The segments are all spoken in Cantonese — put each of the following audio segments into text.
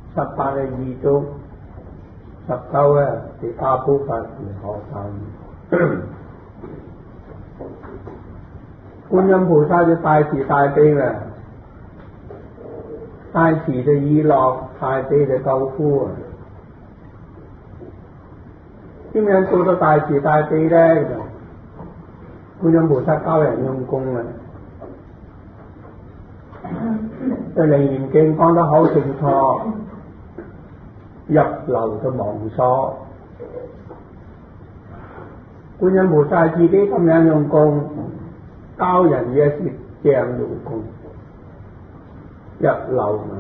18嘅二足，19咧係阿普法而可生。觀音菩薩就大慈大悲啦，大慈就意樂，大悲就救苦啊！點樣做到大慈大悲咧？觀音菩薩教人用功啊！《楞嚴經》講得好清楚，入流就忘所。觀音菩薩自己咁樣用功，教人也是這樣用功，入流啊！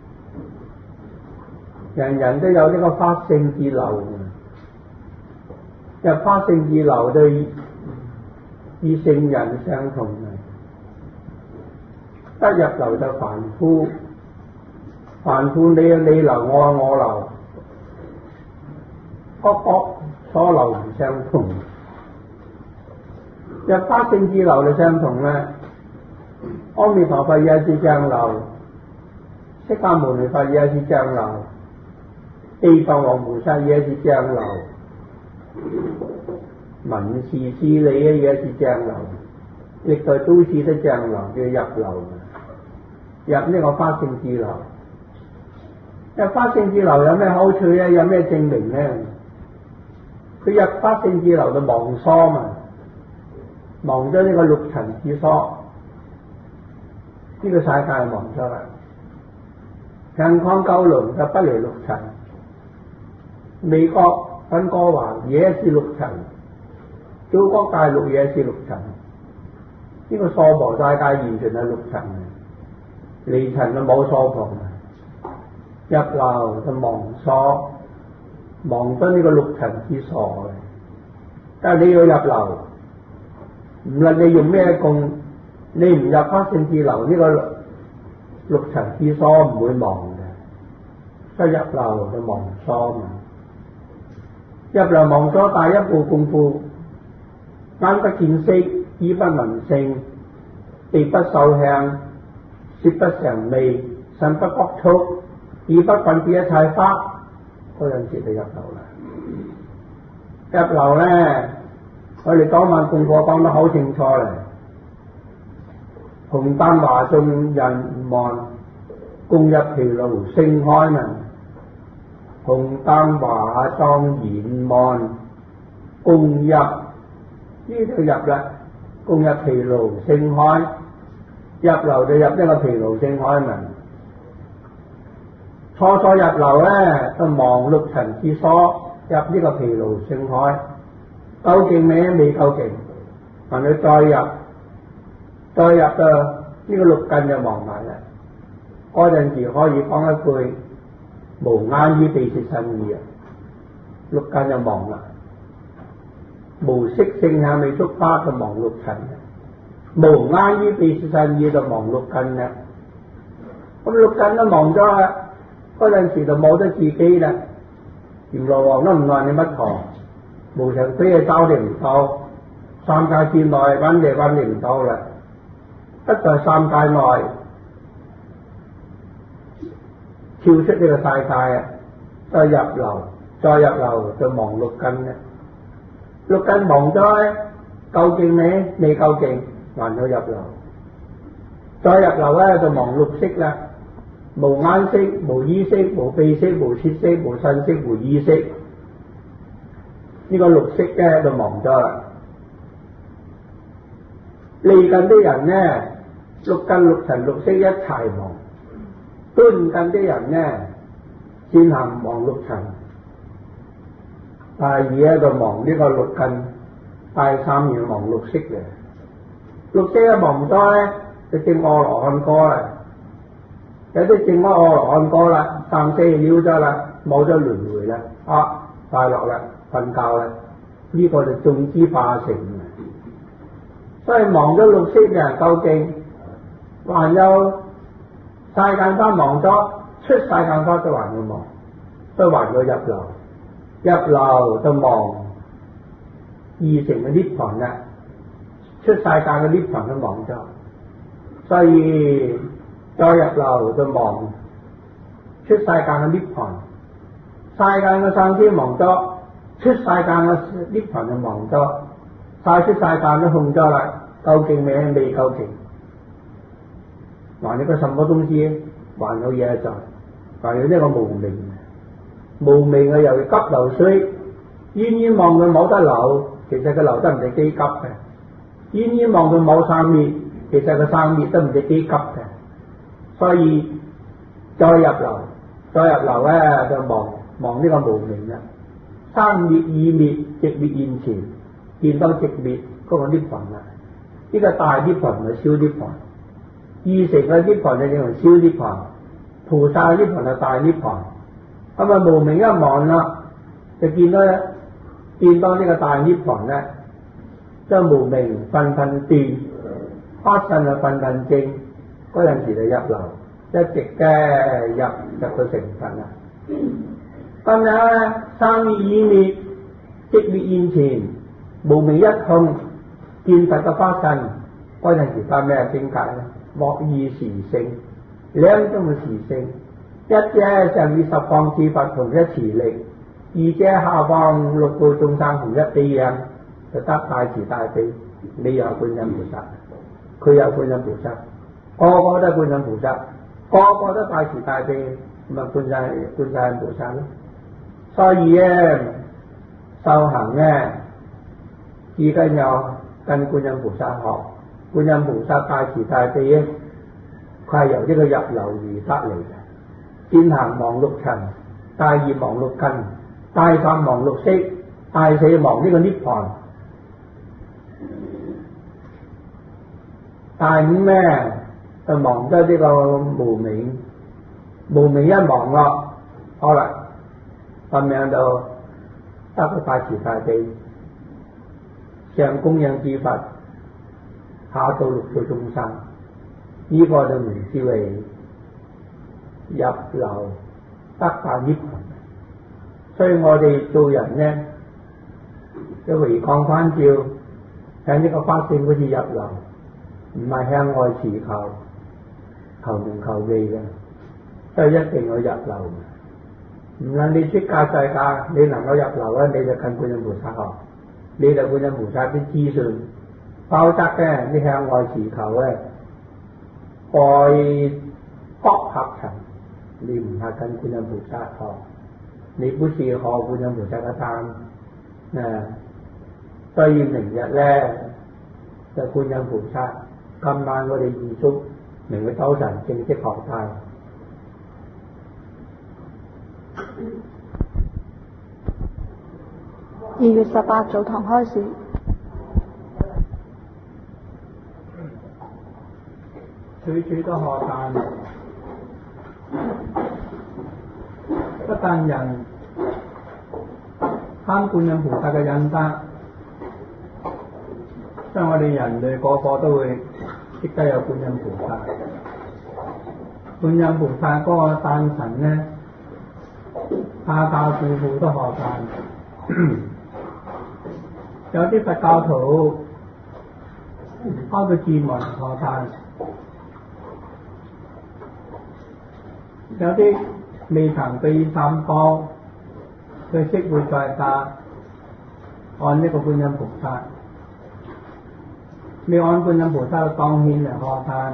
人人都有呢個法性之流啊！入法性之流就與聖人相同啊！得入流就凡夫，凡夫你有你流，我有我流，各所流唔相同。入法性之流就相同啦。阿彌陀佛也是這樣流，釋迦牟尼佛也是這樣流，地藏王菩薩也是這樣流，文殊師利也是這樣流，歷代都市都這樣流，叫入流。入呢個法性之流，入法性之流有咩好處咧？有咩證明咧？佢入法性之流就忘所嘛，忘咗呢個六塵之所，呢個世界忘咗啦。香港九龍就不離六塵，美國溫哥華也是六塵，中國大陸也是六塵，呢個娑婆世界完全係六塵。離塵就冇所旁，入流就忘所，忘咗呢個六塵之所。但係你要入流，唔論你用咩功，你唔入法性之流，呢個六塵之所唔會忘嘅。所以入流就忘所嘛。入流忘所第一步功夫，眼不見色，耳不聞聲，鼻不受香，舌不嘗味，身不覺觸，耳不分別一切法，嗰陣時就入流啦。入流咧，我哋當晚功課講得好清楚咧。紅丹華眾人望，共入毗盧聲開嘛。紅丹華莊嚴望，共入呢度入啦，共入毗盧聲開。入流就入呢個毗盧聲開門，初入流咧就忘六塵之所，入呢個毗盧聲開，夠勁未夠勁，還要再入到呢個六根就忘埋啦。嗰陣時可以講一句無眼耳鼻舌身意啊，六根就忘啦。無色聲香味觸法就忘六塵。無眼耳鼻舌身意就忘六根啦，咁六根都忘咗啦，嗰陣時就冇得自己啦。閻羅王都唔話你乜堂，無常非係找你唔到，三界之內揾你唔到啦，不在三界內跳出呢個世界啊，再入流就忘六根啦。六根忘咗咧，夠勁未夠勁？還要入流，再入流咧就忘六識啦，無眼識、無耳識、無鼻識、無舌識、無身識、無意識，呢個六識咧就忘咗啦。離近啲人咧，六根六塵六識一齊忘；端近啲人咧，先行忘六塵，第二咧就忘呢個六根，第三要忘六識嘅。六識一忘咗咧，就證阿羅漢果啦。有啲證咗阿羅漢果啦，三四了咗啦，冇咗輪迴啦，快樂啦，瞓覺啦，呢個就眾之化成。所以忘咗六識嘅人究竟，還有世間法忘咗，出世間法都還要忘，都還要入流，入流就忘二乘嘅涅槃啦。出世界嘅涅槃都忘咗，所以再入流就忘出世間嘅涅槃，世間嘅上天忙咗，出世間嘅涅槃就忙咗，晒出世間都空咗啦，究竟未夠勁，還有個什麼東西？還有嘢在，還有呢個無明，無明嘅又急流水，冤枉佢冇得流，其實佢流得唔係幾急嘅，冤枉佢冇生滅，其實佢生滅都唔係幾急嘅，所以再入流咧就望呢個無明啦，生滅已滅，寂滅現前，見到寂滅嗰個涅槃啦，呢個大涅槃就小涅槃，二乘嘅涅槃就叫做小涅槃，菩薩嘅涅槃就大涅槃，咁啊無明一望啦，就見到呢個大涅槃咧，將無明分斷，法身啊分證，嗰陣時就入流，一直嘅入到成佛啦。咁樣咧，生滅已滅，寂滅現前，無明一空，見佛嘅法身，嗰陣時得咩境界咧？莫二時性，兩種嘅時性，一者上以十方諸佛同一慈力，二者下方六道眾生同一悲仰，就得大慈大悲。你有觀音菩薩，佢有觀音菩薩，個個都觀音菩薩，個個都大慈大悲，咁啊觀世音菩薩咯。所以咧，修行咧，至緊有跟觀音菩薩學，觀音菩薩大慈大悲咧，佢係由呢個入流而得嚟嘅。先行忘六塵，大二忘六根，大三忘六識，大四忘呢個涅槃，大五咧就忘咗呢個無明，無明一忘咯，好啦，咁樣就得個大慈大悲，上供養諸佛，下度六道眾生，呢個就名之為入流得大涅槃。所以我哋做人咧，要回光返照，喺呢個法性好似入流，唔係向外持求名求利嘅，所以一定要入流。唔論你出家在家，你能夠入流咧，你就跟觀音菩薩學，你就觀音菩薩啲資訊，否則咧你向外持求咧，愛國合塵，你唔係跟觀音菩薩學，你不是學觀音菩薩嘅單所以明日咧就觀音菩薩，今晚我哋預祝明日早晨正式學帶。 2月18早堂開始。 處處都學但，不但人貪觀音菩薩嘅恩德，所以我哋人類個個都會識得有觀音菩薩。觀音菩薩嗰個誕辰咧，家家戶戶都學但。有啲佛教徒開個智門學但，有啲未曾對三寶，佢識會在家按呢個觀音菩薩，未按觀音菩薩嘅當獻嚟學但。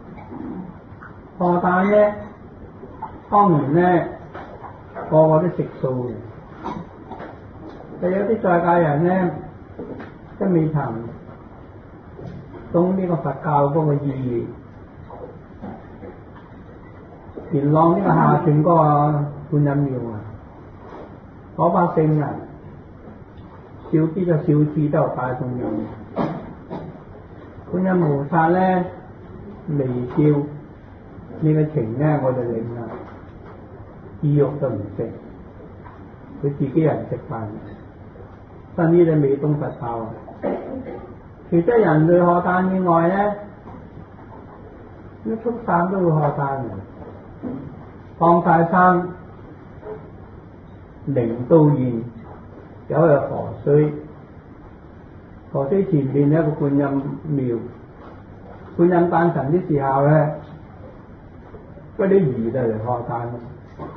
學但咧，當然咧個個都食素嘅，但有啲在家人咧，都未曾懂呢個佛教嗰個意義。元朗呢個下村嗰個觀音廟啊，嗰把聖人少啲就少啲都有大眾用。觀音菩薩咧微笑呢個情咧，我就領啦，意欲就唔食，佢自己人食飯。新呢啲未懂佛教啊！除咗人類學但以外咧，啲畜生都會學但嘅。放晒生，靈都現，有個河水，河水前面有一個觀音廟，觀音誕辰啲時候咧，嗰啲魚就嚟學但，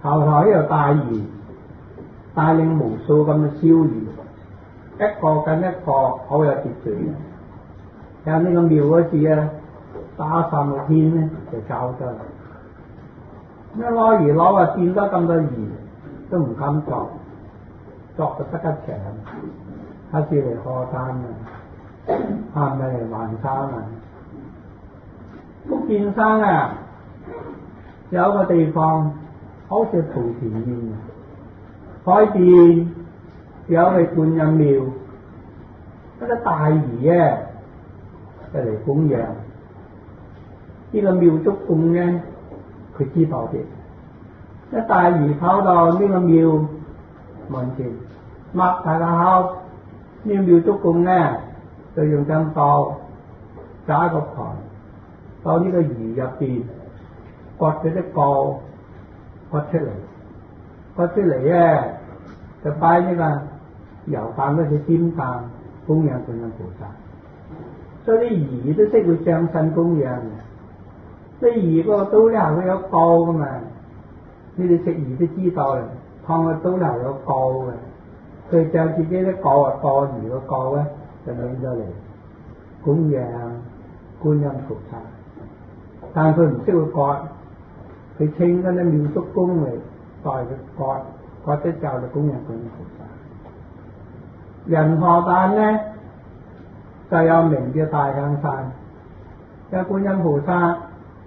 後頭呢度大魚帶領無數咁嘅燒魚，一個跟一個好有秩序嘅。有呢個廟嗰次啊，打上個天咧就搞咗啦。一攞魚攞啊，見到咁多魚都唔敢作，作就得一場。下次嚟賀山啊，係咪嚟還山啊？福建山啊，有個地方好似莆田縣海邊有個觀音廟，一個大魚啊，就嚟供養。呢個廟祝供咧，佢知道嘅。一大魚跑到呢個廟門前，擘大個口，呢個廟祝供咧就用張刀揸個盤到呢個魚入邊，割咗啲角割出嚟，割出嚟咧就擺呢個油飯嗰隻煎飯供養觀音菩薩。所以啲魚都識會上身供養嘅。啲魚個刀咧係會有角噶嘛，你哋食魚都知道啦，燙個刀咧係有角嘅，佢將自己啲角啊過魚個角咧就拎咗嚟供養觀音菩薩。但佢唔識去割，佢稱嗰啲廟祝公嚟代佢割，割得就供養觀音菩薩。人何誕咧就有名叫大香山，有觀音菩薩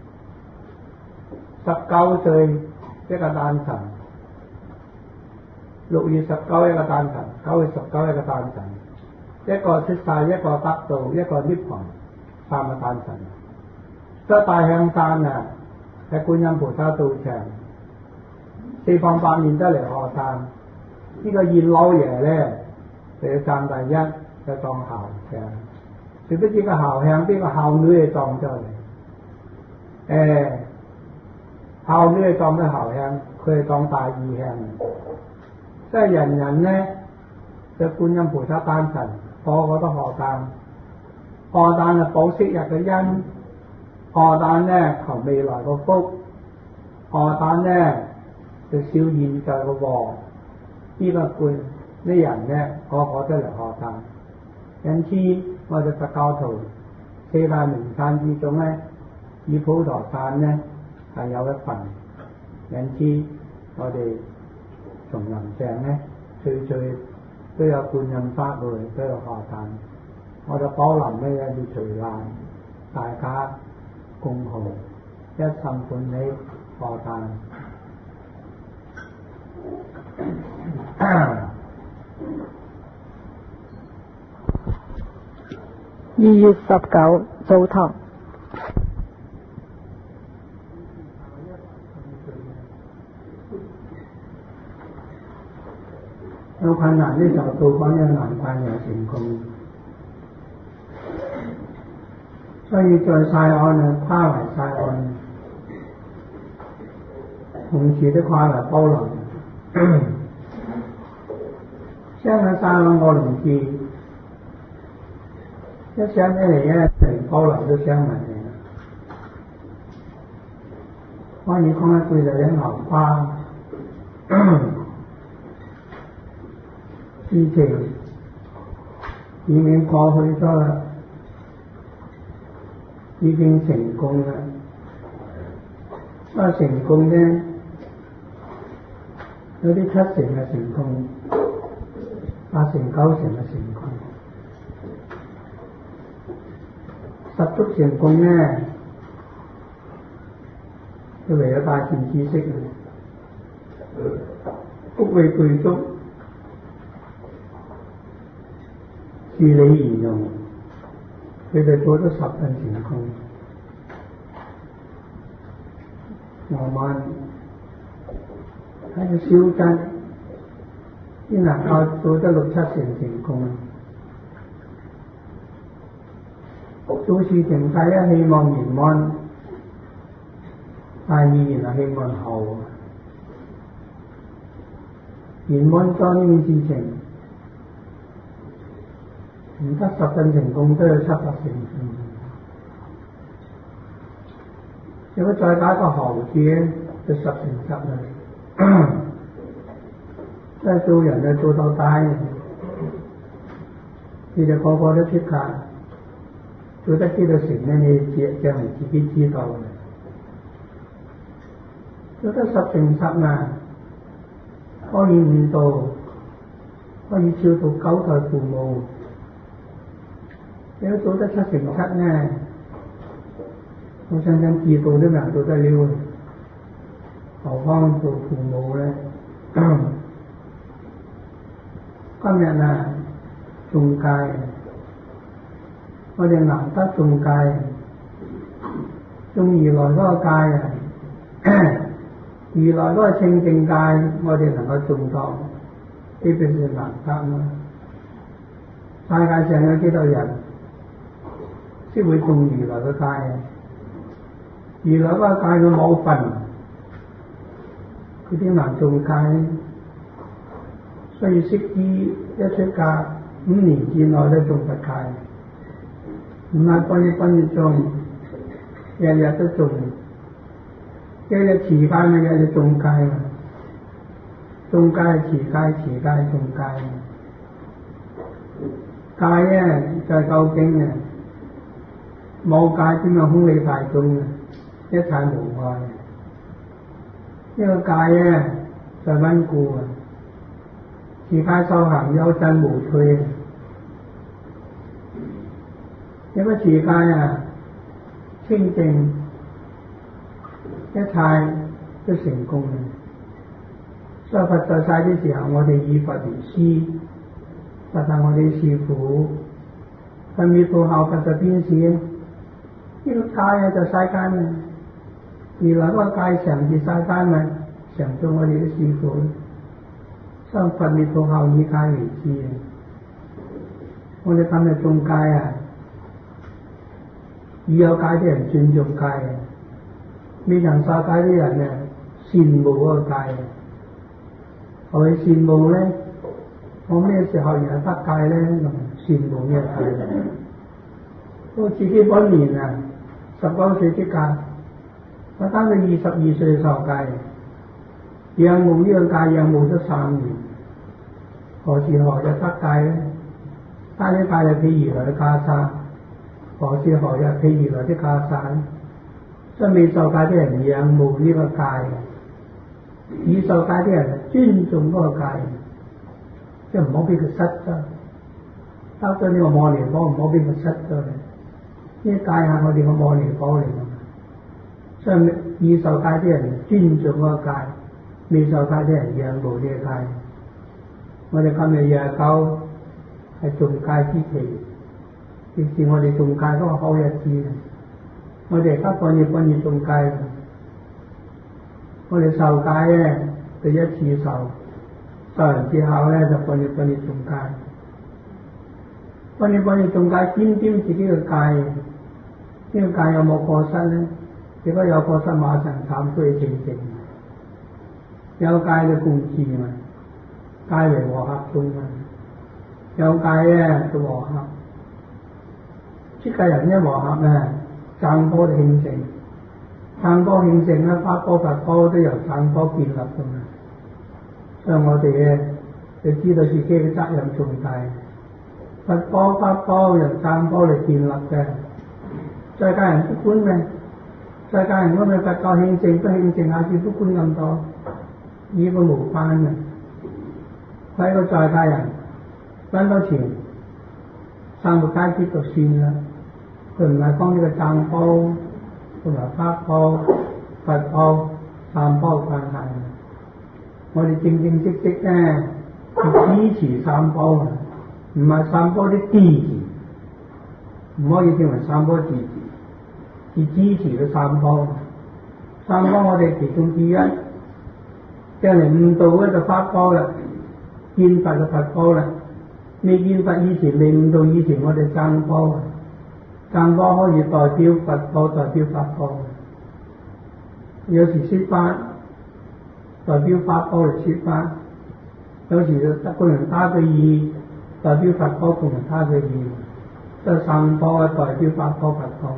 19歲一個誕辰，6月19一個誕辰，9月19一個誕辰，一個出世，一個得道，一個涅槃，3個誕辰。所以大香山啊，喺觀音菩薩道場，四方八面都嚟賀誕。呢個現老爺咧就要站第一，就當校長。誰不知個校長邊個校女嚟撞咗嚟？校女係當咗校長，佢係當大二香。即係人人咧，就觀音菩薩誕辰，個個都賀誕。賀誕係保昔日嘅恩，賀誕咧求未來個福，賀誕咧就消現在個禍。呢個觀啲人咧，個個都嚟賀誕。因此，我哋佛教徒四大名山之中咧，以普陀山咧係有一份。因此，我哋叢林上咧，歲歲都有觀音法會，都有賀誕。我哋寶林咧要除難，大家共號，一心歡喜賀誕。 2月19早堂。 有困難呢就到講有難關有成功，所以在晒岸啊，跨為晒岸，同時都跨為波浪。香港晒岸我同志，一想起嚟咧，成波浪都想埋嚟。可以講一句就係牛花。事情已經過去咗啦，已經成功啦。成功咧，有啲7成嘅成功，8成9成嘅成功。十足成功咧，就為咗大善知識福慧具足。據理形容，佢哋做咗10分成功。我們喺個小鎮，只能夠做得6-7成成功。做事情第一希望圓滿，第二係希望好。圓滿咗呢件事情，唔得10分成功都有7-8成成功。如果再打個豪字咧，就10成10啦。 即係做人就做到大，你哋個個都出格，做得幾多成咧？你就係自己知道嘅。做得10成10啊，可以悟道，可以照顧9代父母。如果做得7成7咧，我相信自道都未做得了，何況做父母咧？今日啊，中戒，我哋難得中戒，中如來嗰個戒啊，如來嗰個清淨戒，我哋能夠中到，呢邊係難得啦。世界上有幾多人先會中如來嘅戒啊？如來嗰個戒佢冇份，佢點難中戒？所以釋子一出家5年之內都中佛戒，唔係半日中，日日都中，日日持戒咪日日中戒嘛，中戒持戒持戒中戒，戒啊就係究竟嘅，冇戒點樣空理大眾嘅，一切無礙。呢個戒啊就係穩固啊。持戒修行有進無退，如果持戒啊清淨，一切都成功嘅。所以佛在世嘅時候，我哋以佛為師，佛係我哋師父，佛滅度後佛就邊事呢個戒啊就世間啊，原來嗰個戒常住世間咪常做我哋嘅師父。所以佛滅度後以戒為師啊！我哋今日中戒啊，已有戒啲人尊重戒啊，未曾受戒啲人啊羨慕嗰個戒啊。何謂羨慕咧？我咩時候人得戒咧？羨慕咩戒？我自己本年啊19歲出戒，我等到22歲受戒。仰慕呢個戒仰慕咗3年，何時何日得戒咧？得呢戒就譬如來嘅袈裟，何時何日譬如來的袈裟？所以未受戒啲人仰慕呢個戒，已受戒啲人尊重嗰個戒，即係唔好俾佢失咗。得咗呢個摩尼寶唔好俾佢失咗嘅，呢戒係我哋個摩尼寶嚟嘅，所以已受戒啲人尊重嗰個戒。未受戒啲人仰慕呢個戒，我哋今日29係中戒之期，亦是我哋中戒嗰個好日子。我哋而家半夜中戒，我哋受戒咧第一次受完之後咧就半夜中戒，半夜中戒檢自己嘅戒，呢個戒有冇過失咧？如果有過失，馬上懺悔正正。有戒嘅共治嘛，戒為和合眾嘛，有戒咧就和合。出家人一和合咧，讚波就興盛，讚波興盛咧，法波佛波都由讚波建立噶嘛。所以我哋咧就知道自己嘅責任重大，佛波法波由讚波嚟建立嘅。在家人不管咩，在家人嗰咪佛教興盛都興盛，下次不管咁多。呢個無關嘅，佢一個在家人揾到錢，生活階級就算啦。佢唔係講呢個讚波同埋法波、佛波、三波關係。我哋正式咧要支持三波，唔係三波啲支持，唔可以認為三波支持，要支持嘅三波。三波我哋其中之一。將嚟悟道咧就法波啦，見佛就佛波啦。未見佛以前，未悟道以前，我哋讚波，讚波可以代表佛波，代表法波。有時說法代表法波嚟說法，有時就得個人他嘅意，代表佛波同人他嘅意，即係三波代表法波佛波。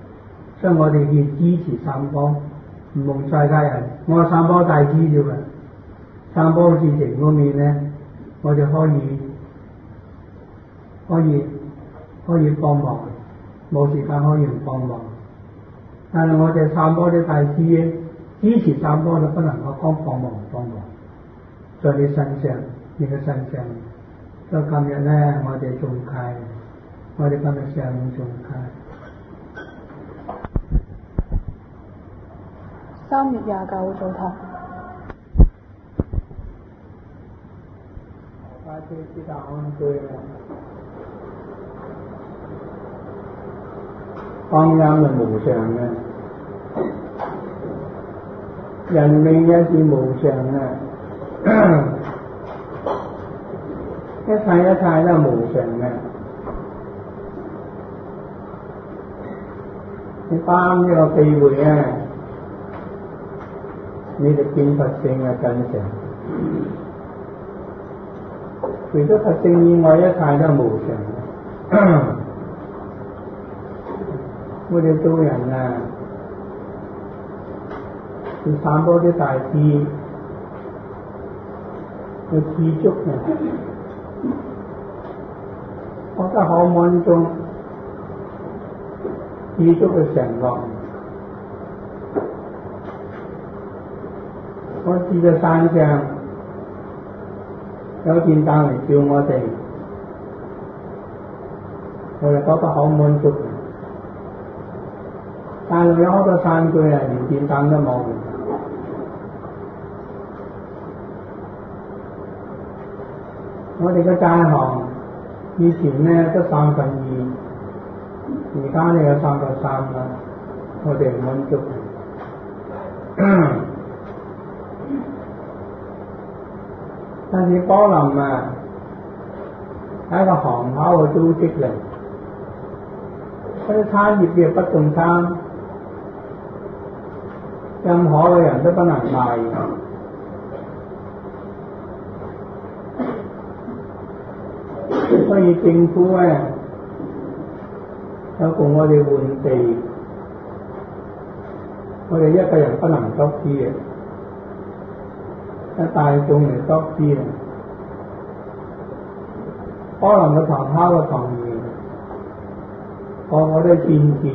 所以我哋要支持三波。唔同在家人，我三波大支啫嘛， 散播事情方面咧，我哋可以幫忙，冇時間可以唔幫忙。但係我哋散播啲大師支持散播就不能夠幫忙，在你身上，你嘅身上。所以今日咧，我哋仲開，我哋今日上午仲開。 3月29早堂。 我哋知道安居啦，光陰係無常嘅，人命也是無常嘅，一切都無常嘅。你啱呢個機會咧，你哋見佛性嘅真相。除咗佛性以外，一切都無常。我哋做人啊，要散播啲大智，要知足啊！我覺得好滿足，知足嘅承諾。我住喺山上，有電燈嚟照我哋，我哋覺得好滿足。但係有好多山區啊，連電燈都冇。我哋嘅債項以前咧得2/3，而家咧有3/3啦，我哋唔滿足。但是寶林啊，係一個行口嘅組織嚟，嗰啲產業嘅不動產，任何嘅人都不能賣。所以政府咧有共我哋換地，我哋一個人不能作主嘅。一大眾嚟作主嘅，可能個堂口嘅堂員，個個都佔住，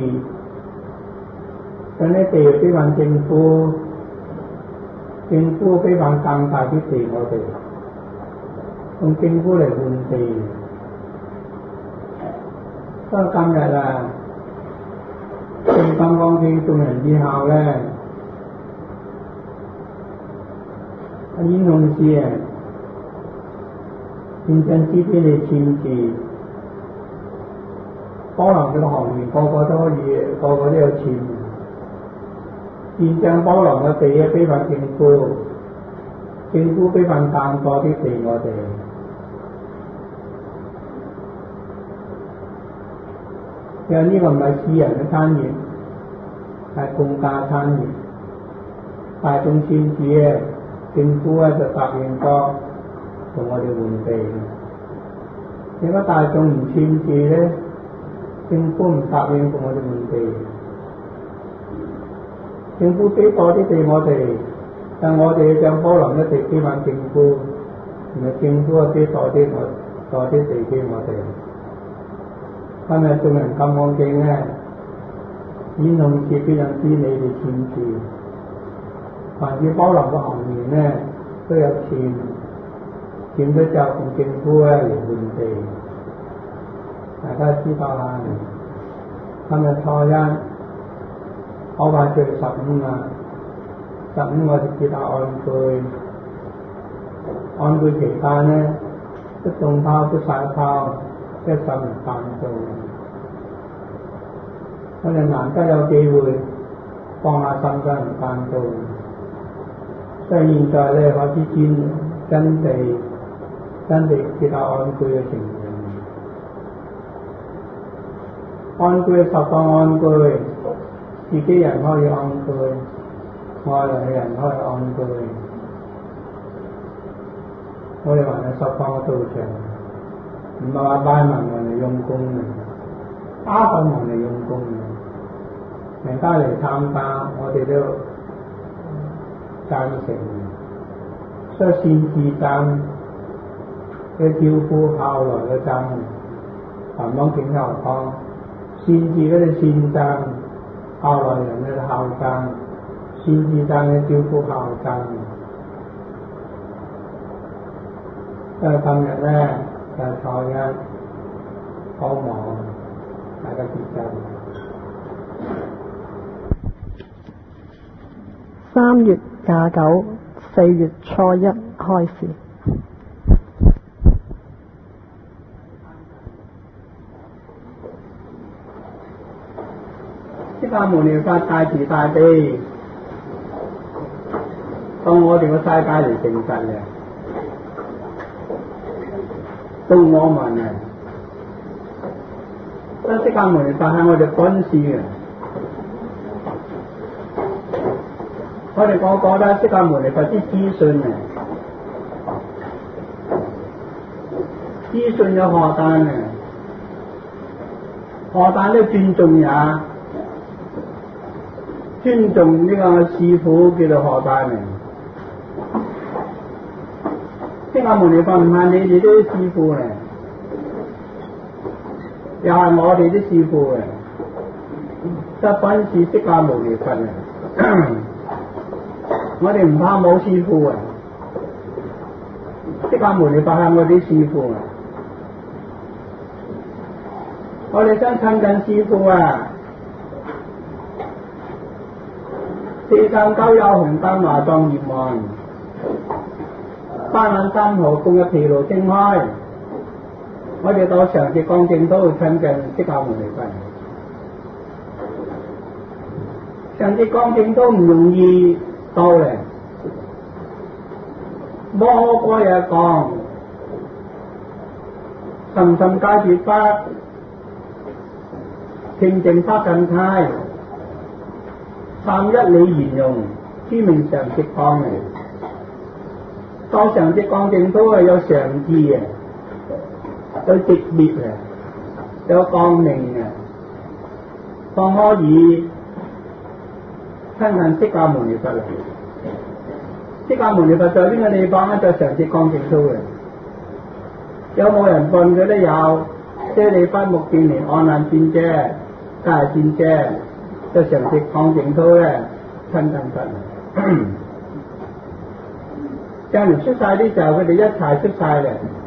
將啲地俾返政府，政府俾返更大啲地我哋，用政府嚟換地。所以今日啊，正剛剛見眾人之後咧，演同事啊，現陣資俾你簽字，可能呢個行業個個都可以，個個都有簽。現將保留嘅地啊，俾返政府，政府俾返更多啲地我哋。因為呢個唔係私人嘅產業，係公家產業，大眾簽字嘅。政府咧就答應咗同我哋換地，如果大眾唔簽字咧，政府唔答應同我哋換地。政府俾多啲地我哋，但我哋將寶林一地俾返政府，然後政府啊俾多啲地俾我哋。今日眾人咁安靜咧，演同事俾人知你哋簽字。凡是寶林嘅行業咧，都有簽咗就同政府咧嚟換地。大家知道啦，今日初一，好快就15啦，15我哋接下安居。安居期間咧，都種拋都曬拋，一手唔辦做。我哋難得有機會幫下心嘅人辦做。所以現在咧開始真地接下安居嘅情形。安居十方安居，自己人可以安居，外來嘅人可以安居。我哋話係十方嘅道場，唔係話擺文嚟用功嘅，打開文嚟用功嘅。人家嚟參加，我哋都贊成。 個善自爭嘅照顧後來嘅爭，尋幫境後方，善自嗰啲善爭，後來人嘅後爭，善自爭嘅照顧後爭。今日咧就坐一好忙，大家結真。 3月29、4月初1開始。 釋迦牟尼佛大慈大悲，當我哋個世界嚟成佛嘅，到我問啊，釋迦牟尼佛係我哋本事嘅。我哋個個都釋迦牟尼佛啲資訊嘅，資訊有何單嘅，何單都尊重也，尊重呢個師父叫做何單嘅。釋迦牟尼佛唔係你哋啲師父咧，又係我哋啲師父嘅，得本事釋迦牟尼佛嘅。我哋唔怕冇師父啊！釋迦牟尼佛係我哋師父啊！我哋想親近師父啊！四間九有紅燈華莊業門，3眼3河共一疲勞升開。我哋到常寂光淨土親近釋迦牟尼佛。常寂光淨土唔容易到咧，摩訶日講，深深解脫法，清淨法近態，3一理言用，知名常寂光嘅。到常寂光淨土係有常智嘅，有直滅嘅，有光明嘅，方可以親近釋迦牟尼佛嚟。釋迦牟尼佛在邊個地方咧？就常寂光淨土嘅。有冇人信佢都有，舍利弗、目犍連、阿難尊者、迦葉尊者，就常寂光淨土咧親近佛。將來出晒啲時候，佢哋一齊出晒嚟。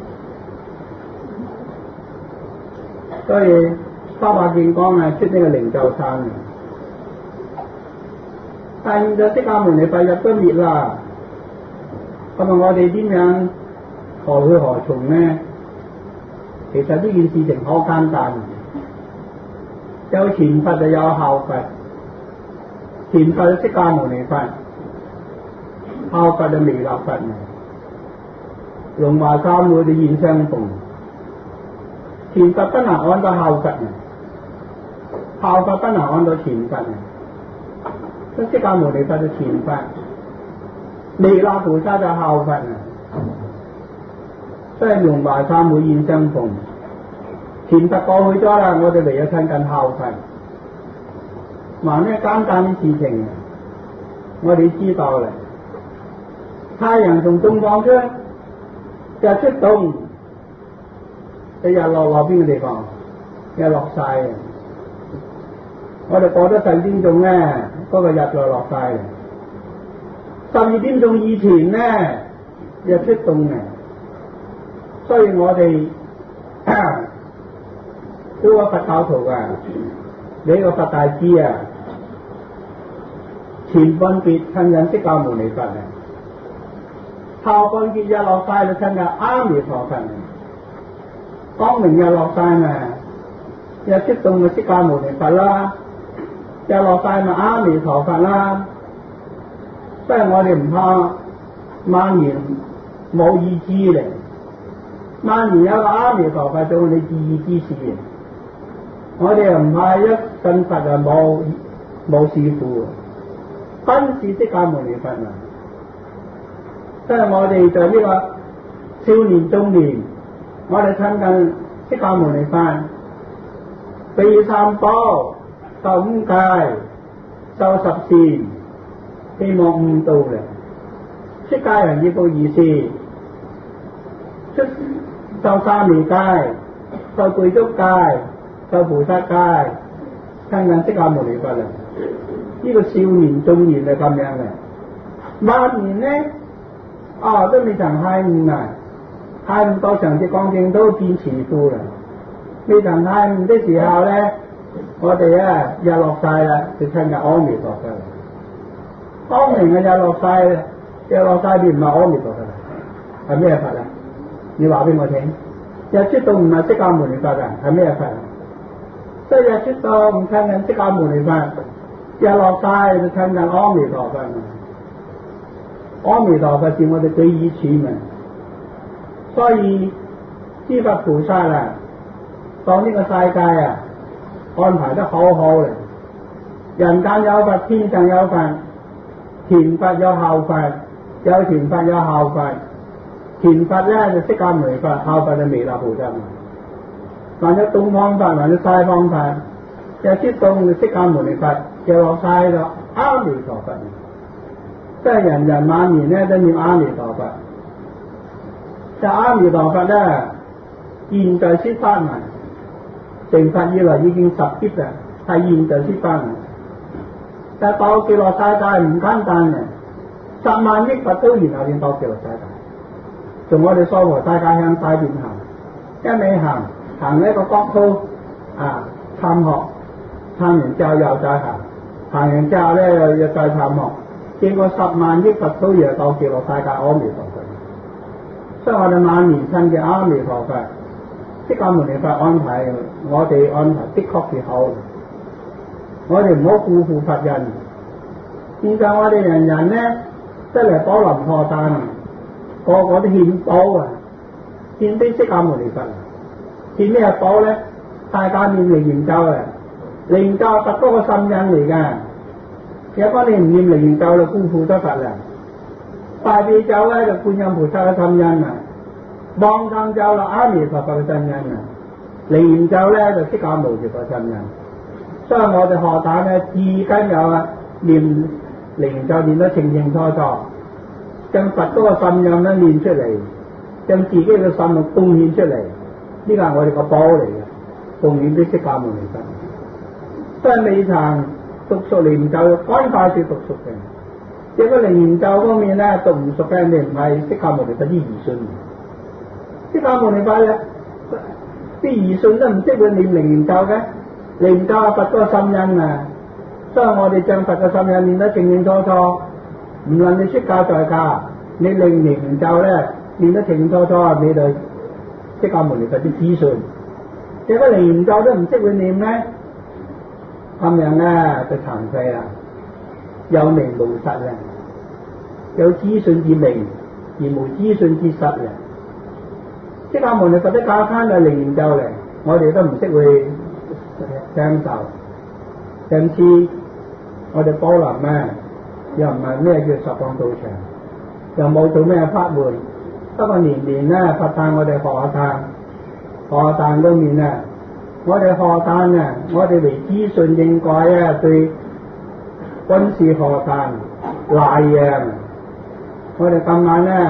所以花華見光啊，出呢個靈鷲山嘅。但係現在釋迦牟尼佛入咗滅啦，咁啊我哋點樣何去何從呢？其實呢件事情好簡單，有前佛就有後佛，前佛釋迦牟尼佛，後佛就彌勒佛，龍華三會就現相逢。前佛不能按到後佛，後佛不能按到前佛。咁釋迦牟尼佛就前佛，彌勒菩薩就後佛啊！所以龍華三會現相逢，前佛過去咗啦，我哋唯有親近後佛。話咩簡單啲事情，我哋知道啦。太陽從東方出，日出東，日落邊個地方？日落晒嘅。我哋過咗12點鐘咧，嗰個日就落晒嘅。12點鐘以前咧，日出東嘅。所以我哋都個佛教徒啊，你個佛大師啊，前半節親近釋迦牟尼佛啊，後半節日落晒就親近阿彌陀佛。光明日落晒嘛，日出東就釋迦牟尼佛啦，日落晒咪阿彌陀佛啦。所以我哋唔怕萬年冇意志嚟，萬年有個阿彌陀佛做你志意之事。我哋又唔怕一信佛就冇師父，真是釋迦牟尼佛啊！所以我哋就呢個少年中年，我哋親近釋迦牟尼佛，避三寶，受5戒，受10善，希望悟道嘅。 出家人呢個意思，受三昧戒、受具足戒、受菩薩戒，親近釋迦牟尼佛啦。呢個少年中年係咁樣嘅，晚年咧都未曾開悟啊，開悟到上次講經都變慈父啦。未曾開悟的時候咧，我哋日落晒啦，就親近阿彌陀佛啦。光明嘅日落晒，日落晒邊唔係阿彌陀佛啦，係咩佛啊？你話俾我聽，日出到唔係釋迦牟尼佛啊，係咩佛啊？所以日出到唔親近釋迦牟尼佛，日落晒就親近阿彌陀佛。阿彌陀佛是我哋最依處嘅，所以諸佛菩薩啊，當呢個世界安排得好好嘅，人間有佛，天上有佛，前佛有後佛，有前佛有後佛。前佛咧就釋迦牟尼佛，後佛就彌勒菩薩。或者東方佛，或者西方佛，日出到就釋迦牟尼佛，日落晒就阿彌陀佛。即係人人晚年咧都念阿彌陀佛。就阿彌陀佛咧，現在先翻嚟，成佛以來已經10劫啦，係現在先翻嚟。但係到極樂世界唔簡單嘅，10萬億佛都然後先到極樂世界。從我哋娑婆世界向西邊行，一味行呢個國土探學，探完之後又再行完之後咧又再探學，經過10萬億佛都然後到極樂世界阿彌陀佛。所以我哋晚年親嘅阿彌陀佛，釋迦牟尼佛安排，我哋安排的確是好。我哋唔好辜負佛人。現在我哋人人咧出嚟寶林破誕，個個都獻寶啊，獻俾釋迦牟尼佛。獻咩寶咧？大家念嚟研究啊，靈教佛嗰個心印嚟㗎。如果你唔念嚟研究就辜負咗佛啦。大悲咒咧就觀音菩薩嘅心印啊，望生咒啦阿彌陀佛嘅心印啊，嚟研究咧就釋迦牟尼佛嘅心印。所以我哋學壇咧至今有念靈咒念得清清楚楚，將佛嗰個心印咧念出嚟，將自己嘅心貢獻出嚟，呢個係我哋個寶嚟嘅，貢獻俾釋迦牟尼佛。所以未曾讀熟靈咒，趕快去讀熟嘅。如果靈咒方面咧讀唔熟嘅，你唔係釋迦牟尼佛啲兒孫。釋迦牟尼佛咧啲兒孫都唔識會念靈咒嘅。靈咒佛嗰個心印啊，所以我哋將佛嘅心印念得清清楚楚，唔論你出家在家，你靈咒咧念得清清楚楚，你就釋迦牟尼佛啲子孫。如果靈咒都唔識會念咧，咁樣咧就慚愧啦，有名無實啦，有資訊之名而無資訊之實啦。釋迦牟尼佛啲教餐係靈咒嚟，我哋都唔識會享受。甚至我哋寶林咧，又唔係咩叫十方道場，又冇做咩法門，不過年年咧佛誕我哋賀誕嗰面啊，我哋賀誕啊，我哋為資訊應該對軍事賀誕賴嘅，我哋今晚咧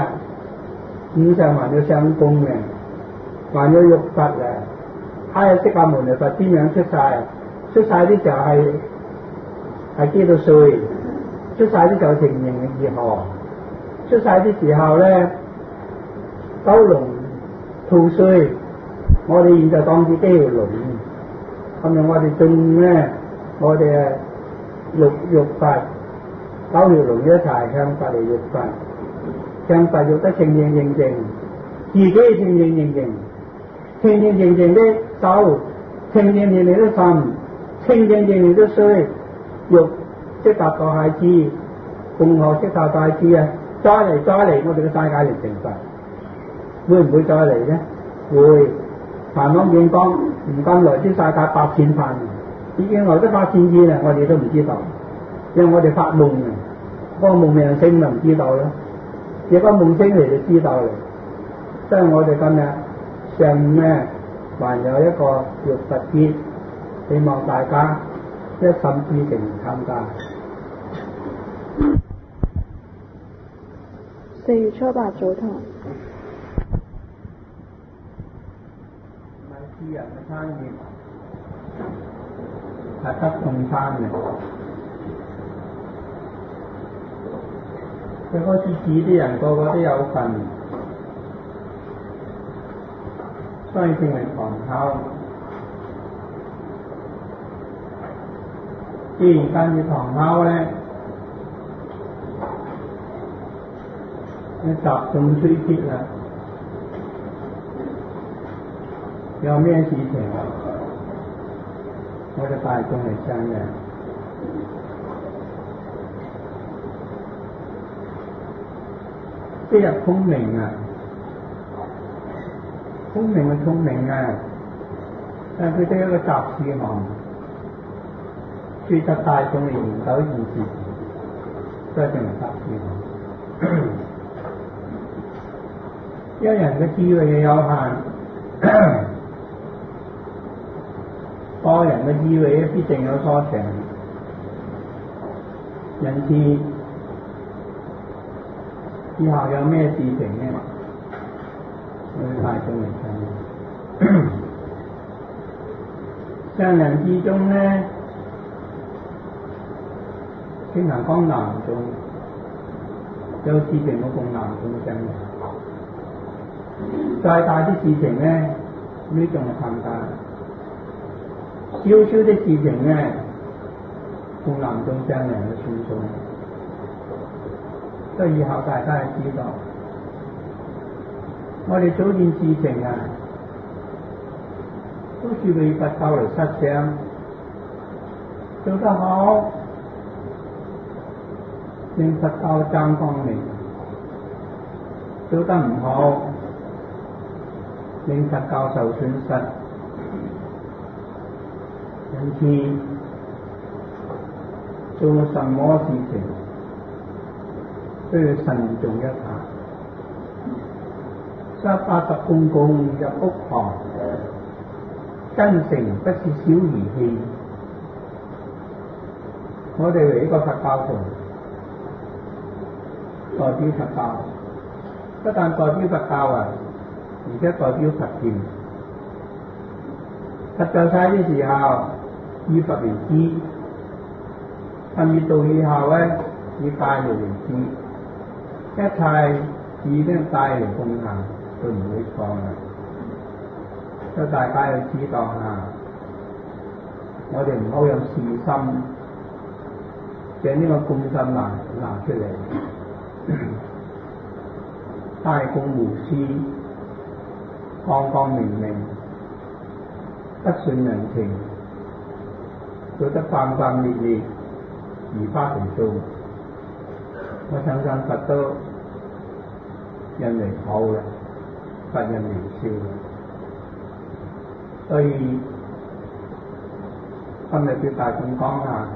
50還要上供嘅，還要浴佛嘅，睇下釋迦牟尼佛點樣出世啲時候係幾多歲？出世啲時候情形如何？出世啲時候咧九龍吐穗，我哋現在當自己條龍，咁樣我哋仲咧，我哋浴佛9條龍一齊向佛嚟浴佛，向佛浴得清清淨淨，自己清清淨淨，清清淨淨啲手，清清淨淨啲心，清清淨淨啲水，欲即達個孩子，共學即達大智啊！再嚟，我哋嘅世界嚟成佛，會唔會再嚟咧？會。梵網見講，唔咁來之世界8000番，已經來得8000次啦，我哋都唔知道，因為我哋發夢啊，個夢命醒就唔知道咯，如果夢醒嚟就知道啦。所以我哋今日上午咧，還有一個浴佛節，希望大家一心至誠參加。 4月初8早堂。 咪私人嘅餐業係得送餐嘅，佢開始指啲人個個都有份，所以稱為堂口。既然間要堂口咧，要集眾催促啦。有咩事情，我哋大眾嚟商量。即係聰明啊，聰明係聰明啊，但係佢哋一個雜事項，追得大眾嚟研究一件事情，都係成為雜事項。因為人嘅智慧嘅有限。個人嘅智慧必定有所長，因此以後有咩事情咧，我哋大眾嚟商量。商量之中咧，經常講男眾，有事情我共男眾商量。再大啲事情咧，呢種係參加。少少的事情咧，共男眾商量嘅算數，所以以後大家係知道，我哋做件事情啊，都是為佛教嚟設想，做得好，令佛教爭光明；做得唔好，令佛教受損失。因此，做什麼事情都要慎重一下。180公公入屋旁，真誠不是小兒戲。我哋為一個佛教徒，代表佛教，不但代表佛教啊，而且代表佛教。佛在世嘅時候，以佛為師，甚至到以後咧，以戒律為師，一切以呢個戒嚟奉行，佢唔會錯嘅。所以大家要知道下，我哋唔好有私心，將呢個公心拿出嚟，大公無私，光光明明。不順人情，做得轟轟烈烈，如花成糟。我相信佛都印嚟好嘅，佛印嚟笑嘅。所以今日對大眾講下，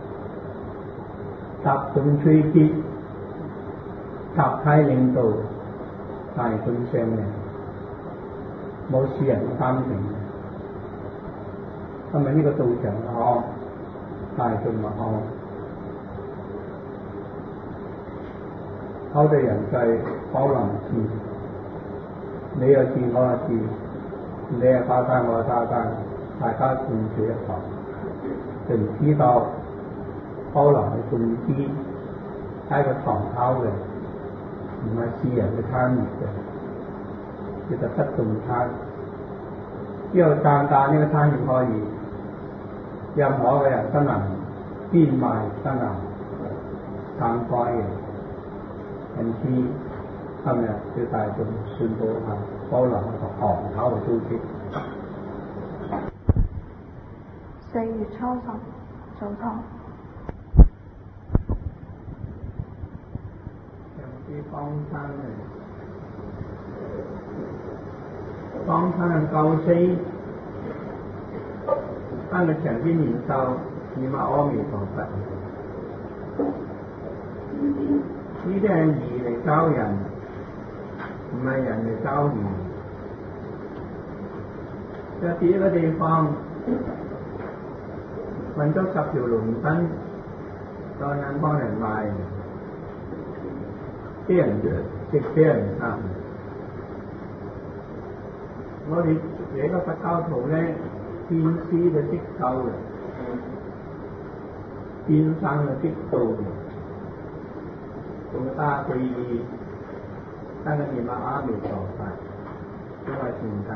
集眾催促，集體領導，大眾商量，冇私人嘅監評。今日呢個道場好，大眾咪好，好多人際可能知，你又知我又知，你又交單我又交單，大家共處一堂，就唔知道可能係眾知喺個堂口嘅，唔係私人嘅參與嘅，叫做不眾參。只有讚歎呢個參與可以。任何嘅人不能變賣，不能攤開嘅。因此今日對大眾宣佈下，保留一個堂口嘅組織。 4月初10早堂。 上次幫親嚟，幫親救死。翻個場邊年獸，念下阿彌陀佛。呢啲係義嚟教人，唔係人嚟教義。有啲一個地方揾咗10條龍身，再眼幫人賣，啲人直俾人殺。我哋這個佛教徒咧，見師就識救嘅，見生就識道嘅。咁大佢ตั้งแต่念阿彌陀佛，因為前提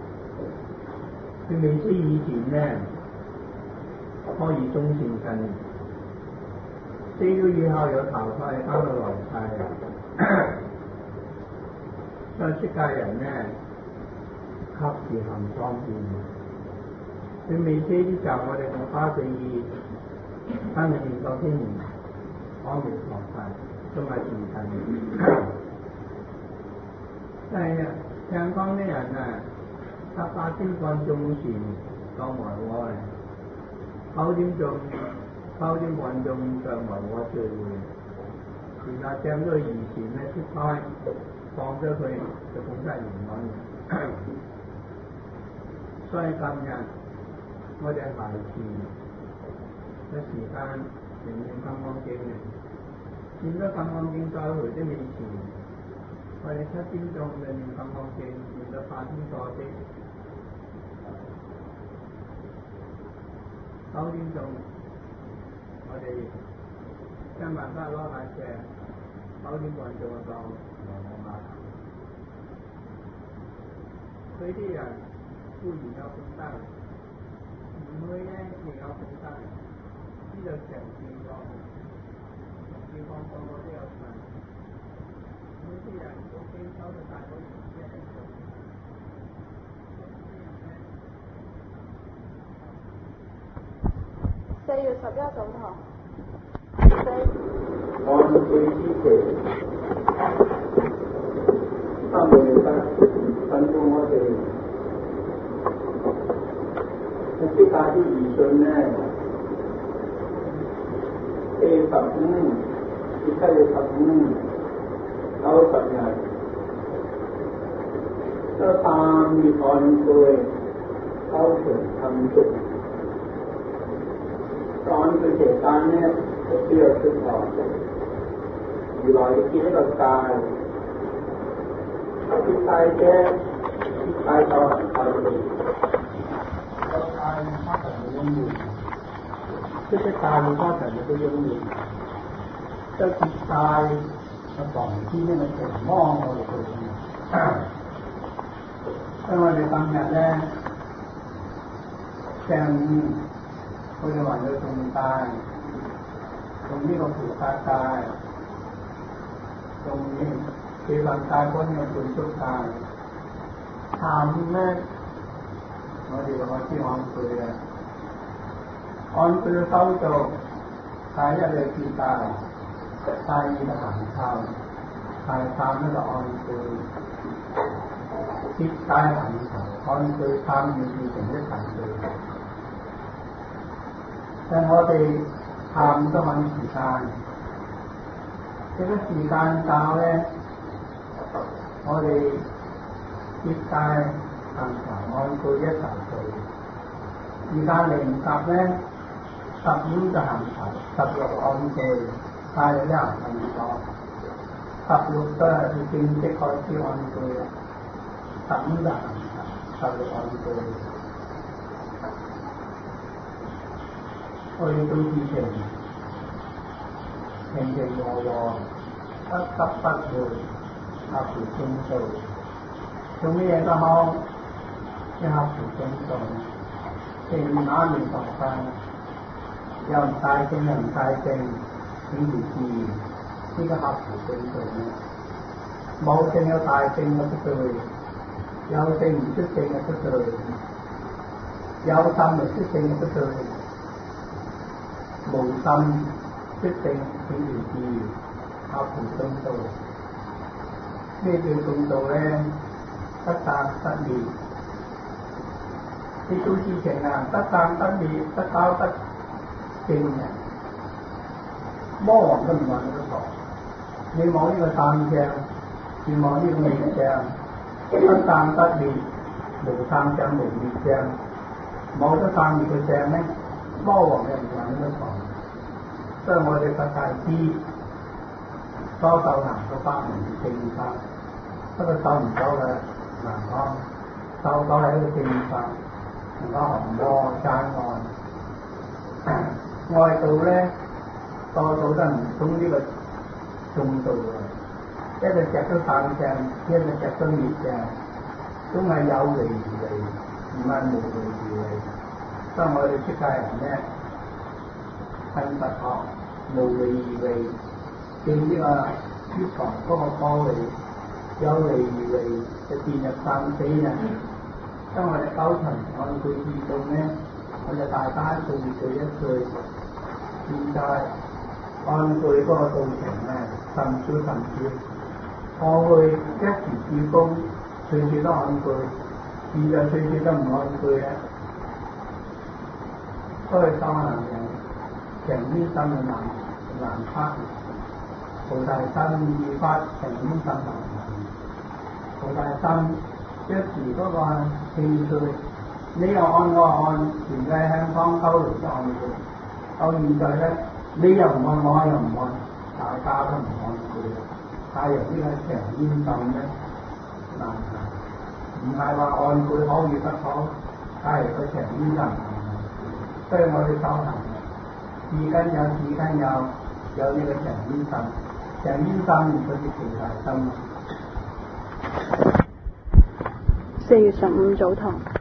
佢未知以前咧，可以中善根，死咗以後有投胎翻到來世啊！所以出家人咧，及時行方便。佢未死之前，我哋同花四義，ตั้งแต่念到天年阿彌陀佛，都係前提。但係聽講啲人啊，他發天幹眾善，當為我啊，9點鐘9點半鐘上為我聚會，其他將嗰個儀式咧出開，放咗佢就本身唔穩。所以今日我哋維持嘅時間念念金剛經嘅，念咗金剛經再回啲面前。我哋7點鐘就念金剛經，念到8點多啲，9點鐘我哋今晚翻攞下車，9點半就到羅網碼頭。佢啲人固然有本德，唔去咧亦有本德，呢度成地方個個都有份。呢啲人都經收到大嗰啲嘢， 4月11早堂。 按佢之期，他們得吩咐我哋，釋迦啲義信咧，15至7月15。90日都3月按據修成禁足，按據期間咧都需要出學，如來見一個戒，啲戒啫，啲戒就係戒，個戒花神嘅擁護，即係戒花神嘅擁護，即係戒。防止呢個情魔我哋去，因為我哋今日咧，上午我哋還要誦戒，用呢個菩薩戒，用四分戒嗰啲嘅半足戒。下午咧，我哋開始按佢嘅，按佢嘅收做，戒一嚟自戒。戒二就行抄，戒3呢就按據，接戒行抄，按據3要變成一齊做。但我哋下午都揾時間，呢個時間教咧，我哋接戒行抄，按據一齊做。時間嚟唔及咧，15就行抄，16按據。戒有啲行咁多，16都係正式開始按據，15就行16按據。我哋做事情平平和和，不急不緩，合乎正道。做咩嘢都好，一合乎正道。譬如阿彌陀佛，又唔帶正又唔帶正。顯而自然，呢個合乎正道嘅。冇正有大正嘅不對，有正唔出正嘅不對，有心唔出正嘅不對，無心出正顯而自然，合乎正道。咩叫正道咧？不散不滅。你做事情啊，不散不滅，不交不正嘅。魔王都唔揾得到，你冇呢個三正，你冇呢個滅正，不散不滅，無三正無滅正，冇得散滅嘅正咧，魔王又唔揾得到。所以我哋佛大知， 多修行個法門正法，不過修唔到嘅難講，修到係一個正法，能夠降魔爭愛。愛道咧多數都唔通呢個中道嘅，一個隻都反正，一個隻都滅正，都係有為而為，唔係無為而為。所以我哋出家人咧信佛學無為而為，正呢個必藏嗰個科為，有為而為就變入生死人。當我哋九層按佢自動咧，我哋大家一句一句，現在按佢嗰個道程咧，甚少，過去一時至高，歲歲都按佢，現在歲歲都唔按佢咧，所以修行人成天心嘅難測。菩提心二法成天心難，菩提心一時嗰個興趣，你又按我按，全世香港溝嚟都按佢。到現在咧，你又唔按我又唔按，大家都唔按佢。太陽呢個成天心咧難行，唔係話按佢可以不可，係佢成天心難。所以我哋修行，字根有呢個成天心。成天心佢哋菩提心。 4月15早堂。